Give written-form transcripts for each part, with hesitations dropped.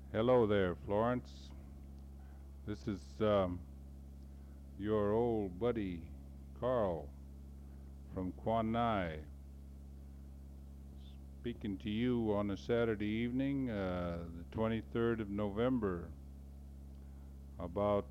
Hello there, Florence. This is your old buddy Carl from Quanai speaking to you on a Saturday evening, the 23rd of November, about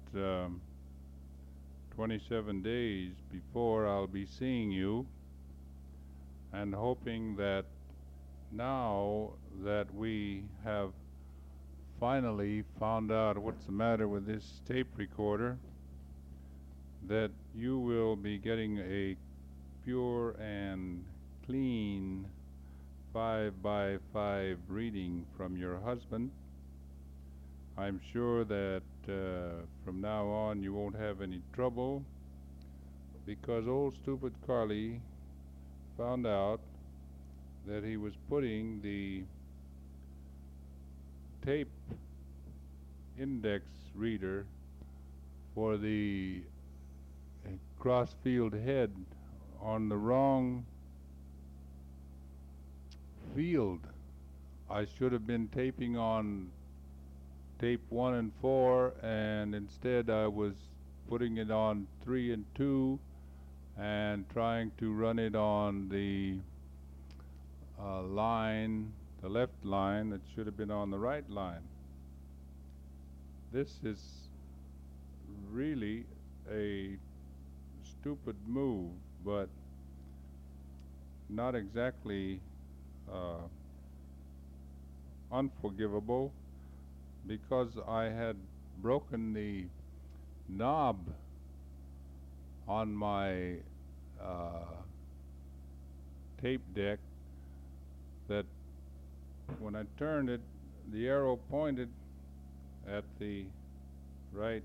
27 days before I'll be seeing you, and hoping that now that we have finally found out what's the matter with this tape recorder, that you will be getting a pure and clean 5 by 5 reading from your husband. I'm sure that from now on you won't have any trouble, because old stupid Carly found out that he was putting the tape index reader for the crossfield head on the wrong field. I should have been taping on tape 1 and 4, and instead I was putting it on 3 and 2 and trying to run it on the line, the left line that should have been on the right line. This is really a stupid move, but not exactly uh, unforgivable, because I had broken the knob on my uh, tape deck, that when I turned it, the arrow pointed at the right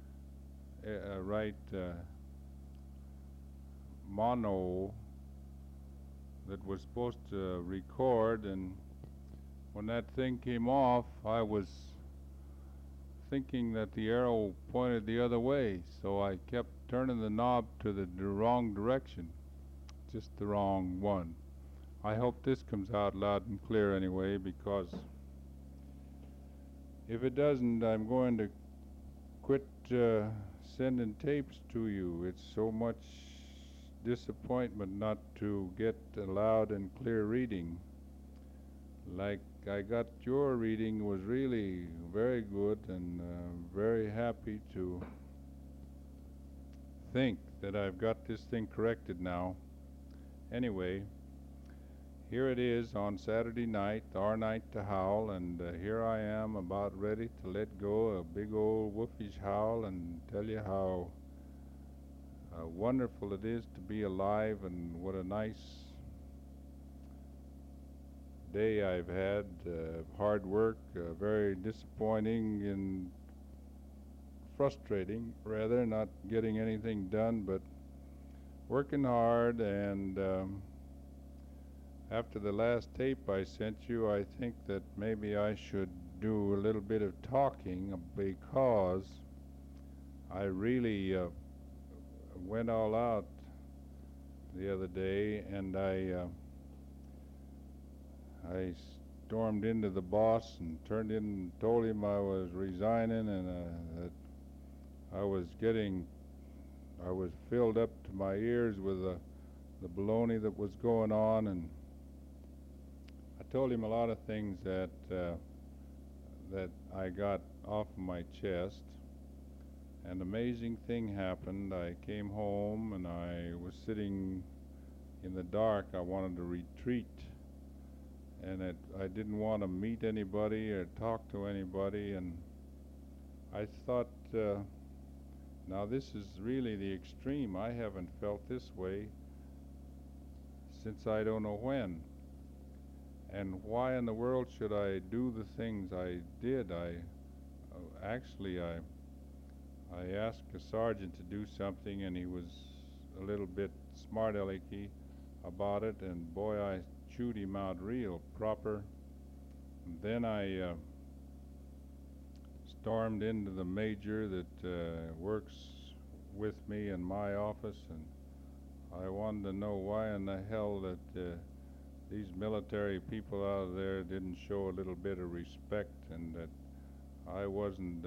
mono that was supposed to record, and when that thing came off, I was thinking that the arrow pointed the other way, so I kept turning the knob to the wrong direction, just the wrong one. I hope this comes out loud and clear anyway, because if it doesn't, I'm going to quit sending tapes to you. It's so much disappointment not to get a loud and clear reading. Like I got your reading, was really very good, and very happy to think that I've got this thing corrected now. Anyway, here it is on Saturday night, our night to howl, and here I am about ready to let go a big old wolfish howl and tell you how wonderful it is to be alive, and what a nice day I've had. Hard work, very disappointing and frustrating, rather, not getting anything done, but working hard. And after the last tape I sent you, I think that maybe I should do a little bit of talking, because I really went all out the other day, and I stormed into the boss and turned in and told him I was resigning, and that I was filled up to my ears with the baloney that was going on, and I told him a lot of things that I got off of my chest. An amazing thing happened. I came home and I was sitting in the dark. I wanted to retreat, and I didn't want to meet anybody or talk to anybody, and I thought, now this is really the extreme. I haven't felt this way since I don't know when. And why in the world should I do the things I did? Actually, I asked a sergeant to do something, and he was a little bit smart-alecky about it, and boy, I chewed him out real proper. And then I stormed into the major that works with me in my office, and I wanted to know why in the hell that these military people out there didn't show a little bit of respect, and that I wasn't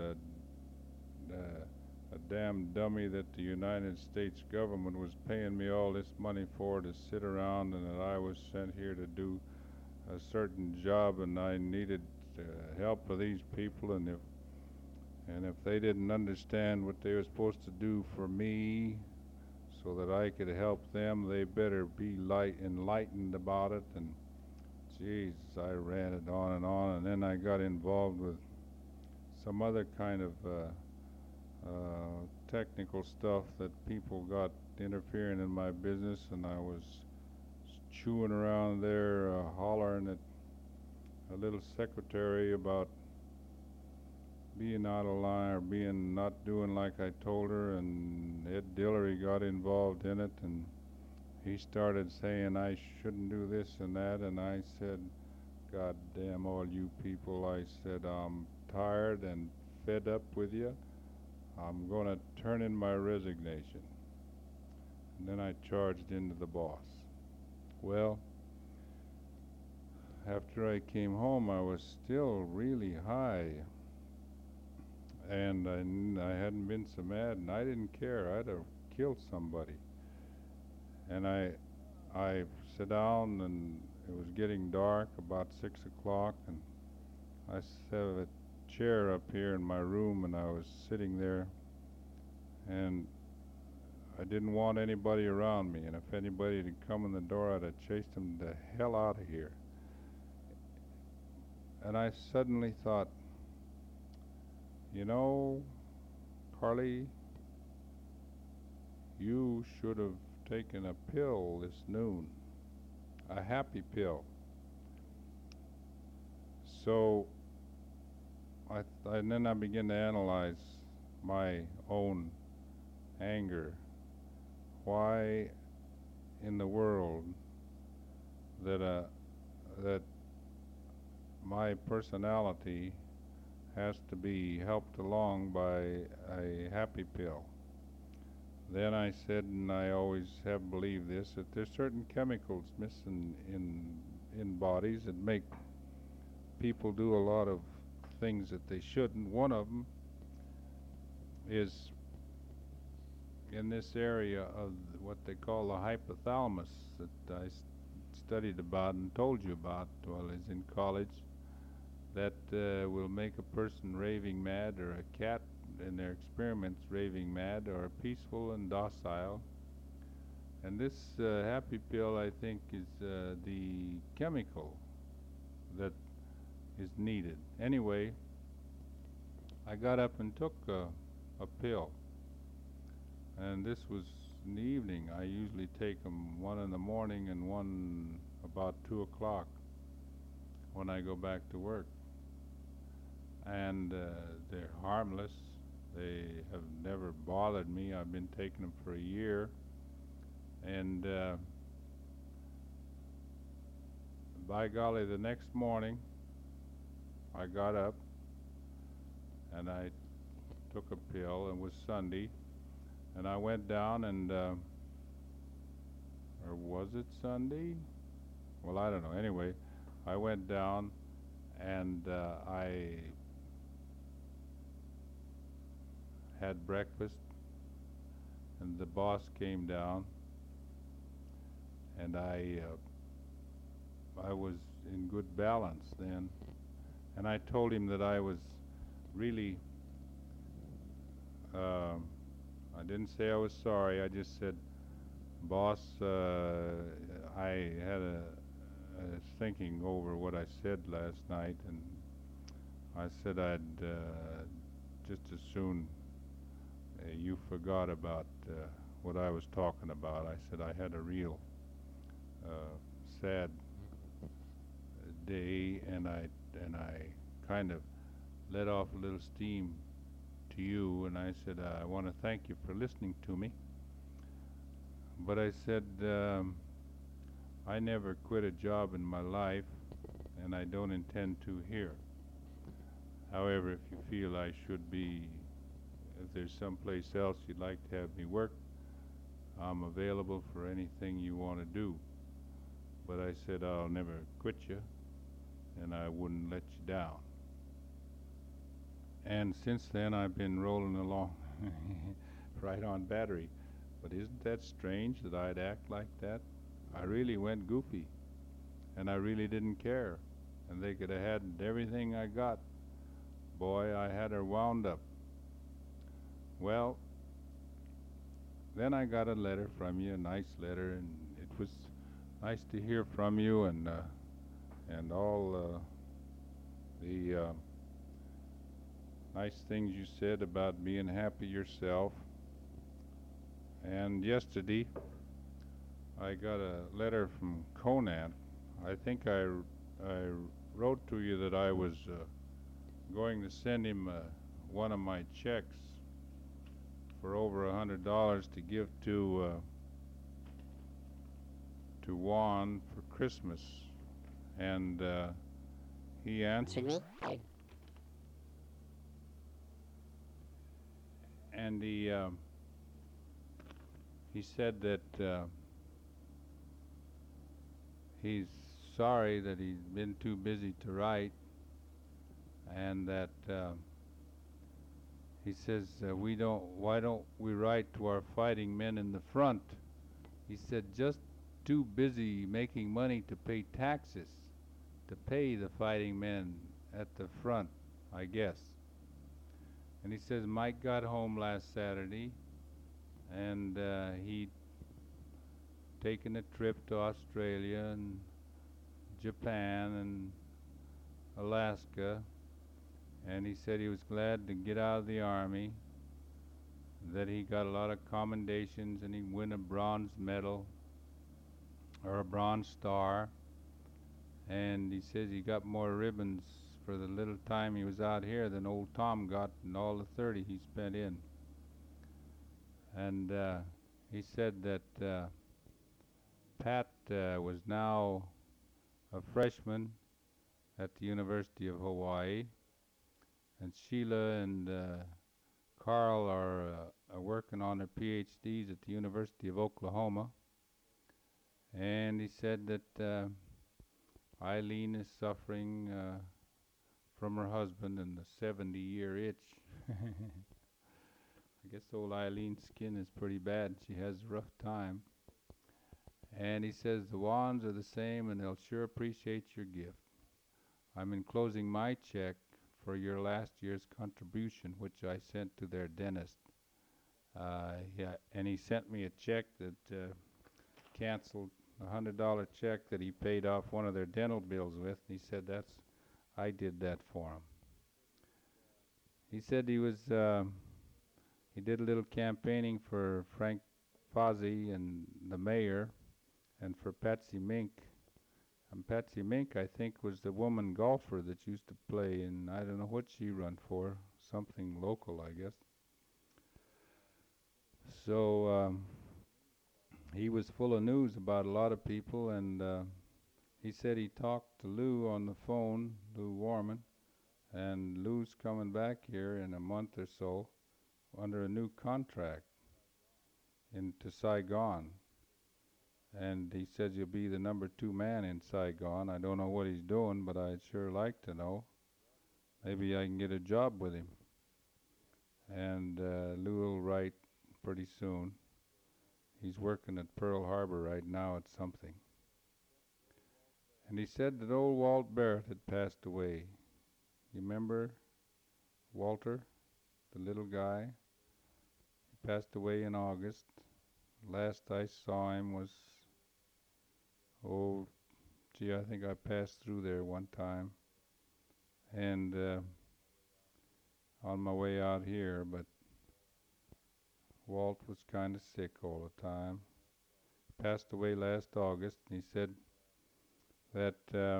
a damn dummy that the United States government was paying me all this money for to sit around, and that I was sent here to do a certain job, and I needed help of these people, and if they didn't understand what they were supposed to do for me so that I could help them, they better be enlightened about it. And Jesus, I ran it on, and then I got involved with some other kind of technical stuff that people got interfering in my business, and I was chewing around there, hollering at a little secretary about being out of line or being not doing like I told her, and Ed Dillery got involved in it, and he started saying I shouldn't do this and that, and I said, God damn all you people, I said, I'm tired and fed up with you. I'm going to turn in my resignation. And then I charged into the boss. Well, after I came home, I was still really high, and I hadn't been so mad, and I didn't care. I'd have killed somebody. And I sat down, and it was getting dark, about 6 o'clock, and I set a chair up here in my room, and I was sitting there, and I didn't want anybody around me, and if anybody had come in the door, I'd have chased them the hell out of here. And I suddenly thought, you know, Carly, you should have taken a pill this noon, a happy pill. So and then I began to analyze my own anger. Why in the world that my personality has to be helped along by a happy pill? Then I said, and I always have believed this, that there's certain chemicals missing in bodies that make people do a lot of things that they shouldn't. One of them is in this area of what they call the hypothalamus that I studied about and told you about while I was in college, that will make a person raving mad, or a cat in their experiments raving mad, or peaceful and docile. And this happy pill, I think, is the chemical that is needed. Anyway, I got up and took a pill, and this was in the evening. I usually take them one in the morning and one about 2 o'clock when I go back to work. And they're harmless. They have never bothered me. I've been taking them for a year, and by golly, the next morning I got up and I took a pill, and it was Sunday, and I went down and or was it Sunday? Well, I don't know. Anyway, I went down and I had breakfast, and the boss came down, and I was in good balance then, and I told him that I was really I didn't say I was sorry. I just said, boss, I had a thinking over what I said last night, and I said I'd just as soon you forgot about what I was talking about. I said I had a real sad day, and I kind of let off a little steam to you, and I said I want to thank you for listening to me. But I said I never quit a job in my life, and I don't intend to here. However, if you feel I should be, if there's someplace else you'd like to have me work, I'm available for anything you want to do. But I said I'll never quit you, and I wouldn't let you down. And since then I've been rolling along right on battery. But isn't that strange that I'd act like that? I really went goofy, and I really didn't care. And they could have had everything I got. Boy, I had her wound up. Well, then I got a letter from you, a nice letter, and it was nice to hear from you, and all the nice things you said about being happy yourself. And yesterday I got a letter from Conant. I think I wrote to you that I was going to send him one of my checks for over $100 to give to Juan for Christmas, and he answered me, and he said that he's sorry that he's been too busy to write, and that he says why don't we write to our fighting men in the front? He said just too busy making money to pay taxes, to pay the fighting men at the front, I guess. And he says Mike got home last Saturday, and he'd taken a trip to Australia and Japan and Alaska, and he said he was glad to get out of the Army, that he got a lot of commendations and he'd win a bronze medal or a bronze star, and he says he got more ribbons for the little time he was out here than old Tom got in all the 30 he spent in. And he said that Pat was now a freshman at the University of Hawaii, and Sheila and Carl are working on their PhDs at the University of Oklahoma. And he said that Eileen is suffering from her husband and the 70-year itch. I guess old Eileen's skin is pretty bad. She has a rough time. And he says the Wands are the same and they'll sure appreciate your gift. I'm enclosing my check for your last year's contribution, which I sent to their dentist. And he sent me a check that canceled a $100 check that he paid off one of their dental bills with. And he said I did that for him. He said he did a little campaigning for Frank Fozzie and the mayor, and for Patsy Mink. And Patsy Mink, I think, was the woman golfer that used to play, and I don't know what she run for, something local, I guess. So he was full of news about a lot of people, and he said he talked to Lou on the phone, Lou Warman, and Lou's coming back here in a month or so under a new contract into Saigon. And he says he'll be the number 2 man in Saigon. I don't know what he's doing, but I'd sure like to know. Maybe I can get a job with him. And Lou will write pretty soon. He's working at Pearl Harbor right now at something. And he said that old Walt Barrett had passed away. You remember Walter, the little guy? He passed away in August. Last I saw him was, I think I passed through there one time. And on my way out here, but Walt was kind of sick all the time. Passed away last August, and he said that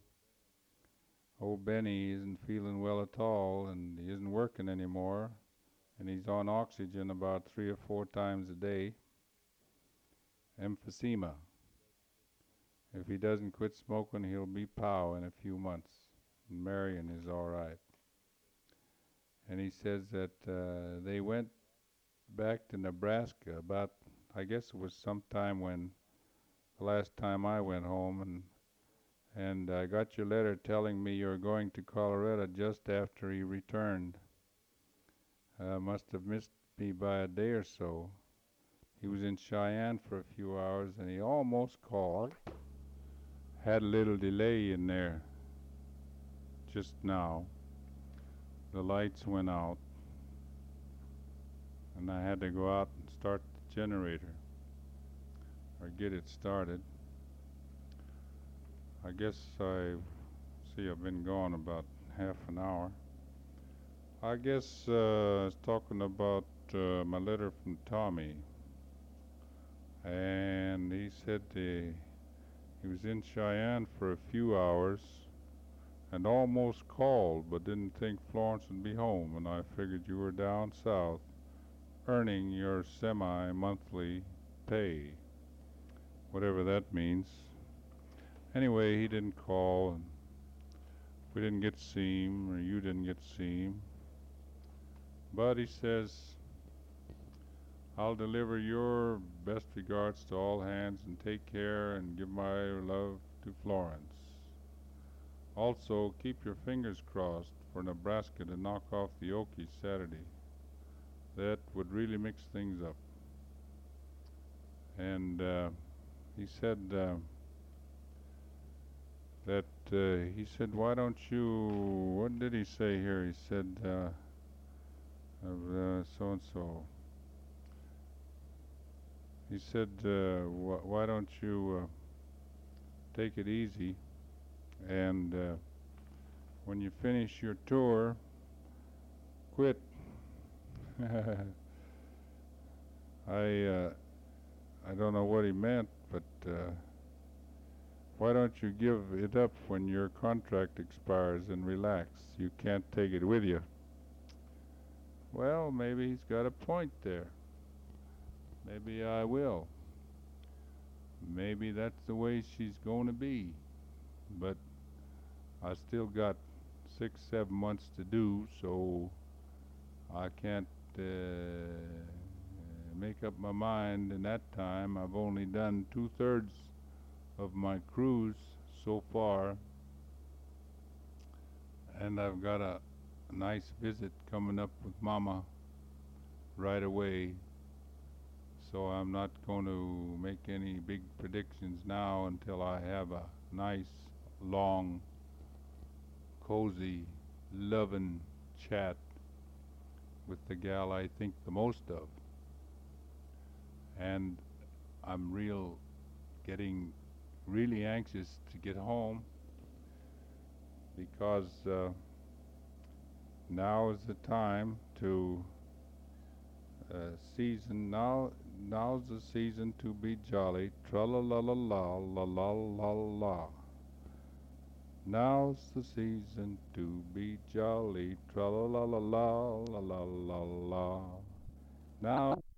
old Benny isn't feeling well at all, and he isn't working anymore, and he's on oxygen about 3 or 4 times a day. Emphysema. If he doesn't quit smoking, he'll be POW in a few months. And Marion is all right. And he says that they went back to Nebraska about, I guess it was sometime when the last time I went home, and I got your letter telling me you were going to Colorado just after he returned. Must have missed me by a day or so. He was in Cheyenne for a few hours and he almost called. Had a little delay in there just now. The lights went out and I had to go out and start the generator or get it started. I guess I've been gone about half an hour. I guess I was talking about my letter from Tommy, and he said he was in Cheyenne for a few hours and almost called, but didn't think Florence would be home, and I figured you were down south earning your semi-monthly pay, whatever that means. Anyway, he didn't call, and we didn't get to see him, or you didn't get to see him. But he says, I'll deliver your best regards to all hands and take care and give my love to Florence. Also, keep your fingers crossed for Nebraska to knock off the Okies Saturday. That would really mix things up. And he said he said, why don't you, what did he say here? He said, so-and-so. He said, why don't you take it easy and when you finish your tour, quit. I don't know what he meant, but why don't you give it up when your contract expires and relax? You can't take it with you. Well, maybe he's got a point there. Maybe I will. Maybe that's the way she's going to be. But I still got 6-7 months to do, so I can't make up my mind in that time. I've only done 2/3 of my cruise so far, and I've got a nice visit coming up with Mama right away, so I'm not going to make any big predictions now until I have a nice, long, cozy, loving chat with the gal I think the most of. And I'm getting really anxious to get home because now is the time to now's the season to be jolly, tra-la-la-la-la, la-la-la-la. Now's the season to be jolly, tra-la-la-la-la, la-la-la-la. Now